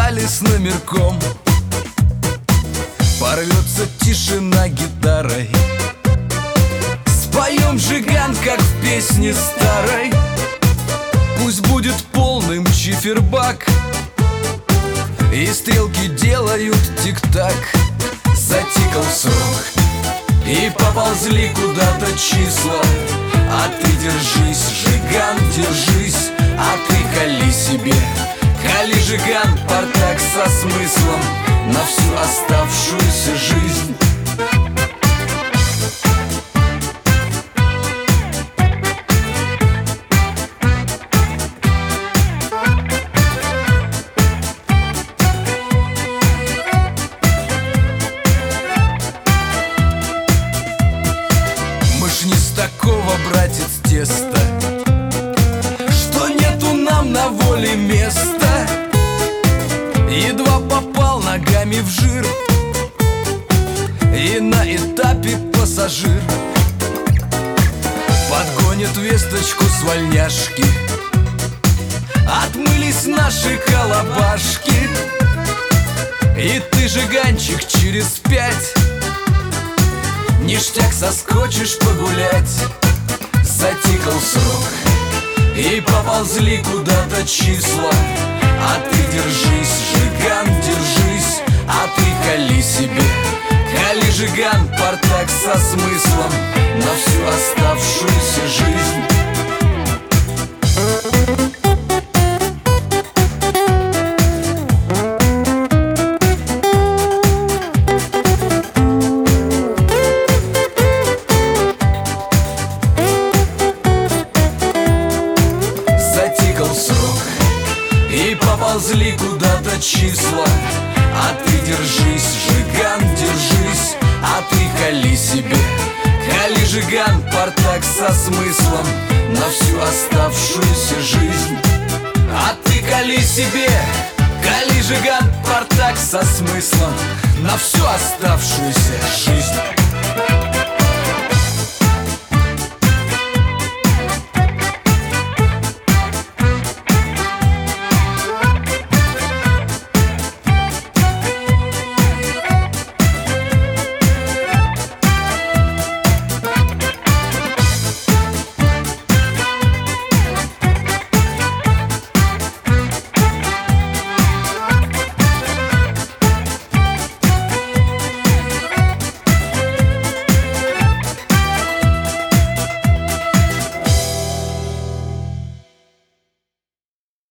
зале с номерком. Порвется тишина гитарой, споем жиган, как в песне старой. Пусть будет полным чифербак, и стрелки делают тик-так. Затикал срок, и поползли куда-то числа. А ты держись, жиган, держись, а ты кали себе. Кали, жиган, партак со смыслом на всю оставшуюся жизнь. Мы ж не с такого, братец, теста, что нету нам на воле места. Едва попал ногами в жир, и на этапе пассажир подгонит весточку с вольняшки. Отмылись наши колобашки, и ты, жиганчик, через 5 ништяк соскочишь погулять. Затикал срок, и поползли куда-то числа. А ты держись, жиган, держись, а ты кали себе. Кали, жиган, партак со смыслом на всю оставшуюся жизнь. И поползли куда-то числа. А ты держись, жиган, держись, а ты кали себе. Кали, жиган, партак со смыслом на всю оставшуюся жизнь. А ты кали себе. Кали, жиган, партак со смыслом на всю оставшуюся жизнь.